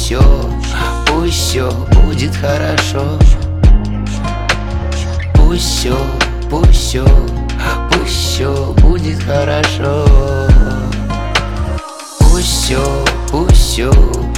все будет хорошо. Пусть все будет хорошо. Пусть все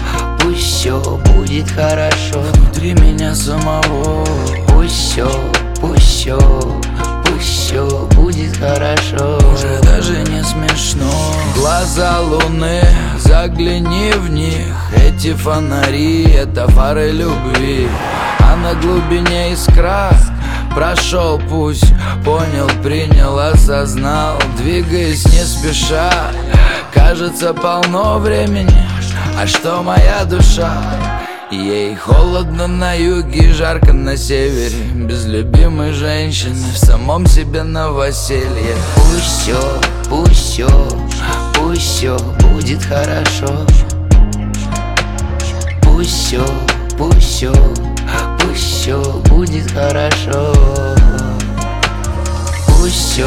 будет хорошо. Внутри меня самого. Пусть все будет хорошо. Уже даже не смешно. Глаза луны, загляни в них. Эти фонари, это фары любви. А на глубине искра. Прошел путь, понял, принял, осознал. Двигаясь не спеша, кажется полно времени. А что моя душа? Ей холодно на юге, жарко на севере. Без любимой женщины, в самом себе новоселье. Пусть все будет хорошо. Пусть все будет хорошо. Пусть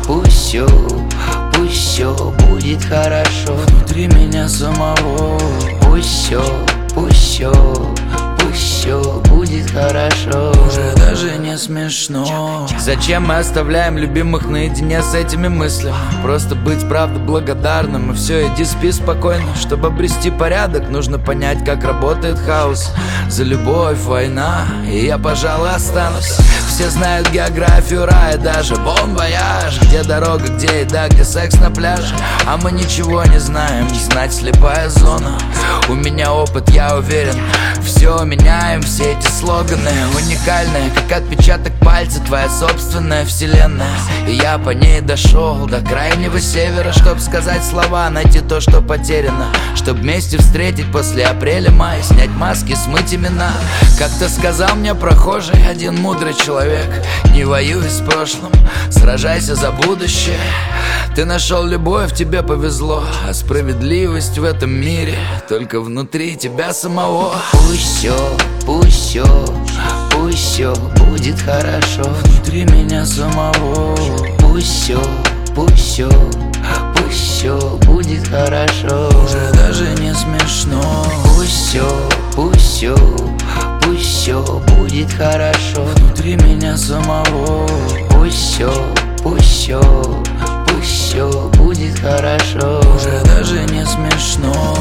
все будет хорошо. Внутри меня самого. Пусть все будет хорошо. Уже даже не смешно. Зачем мы оставляем любимых наедине с этими мыслями? Просто быть правда благодарным. И все, иди спи спокойно. Чтобы обрести порядок, нужно понять, как работает хаос. За любовь война, и я, пожалуй, останусь. Все знают географию рая, даже бон вояж. Где дорога, где еда, где секс на пляже. А мы ничего не знаем, знать слепая зона. У меня опыт, я уверен. Все меняем, все эти слоганы уникальные, как отпечаток пальца, твоя собственная вселенная. И я по ней дошел до крайнего севера, чтоб сказать слова, найти то, что потеряно. Чтоб вместе встретить после апреля-мая, снять маски, смыть имена. Как-то сказал мне прохожий один мудрый человек: не воюй с прошлым, сражайся за будущее. Ты нашел любовь, тебе повезло, а справедливость в этом мире только внутри тебя самого. Пусть все будет хорошо. Внутри меня самого. Пусть все будет хорошо. Уже даже не смешно. Пусть все будет хорошо. Внутри меня самого. Пусть все будет хорошо. Уже даже не смешно.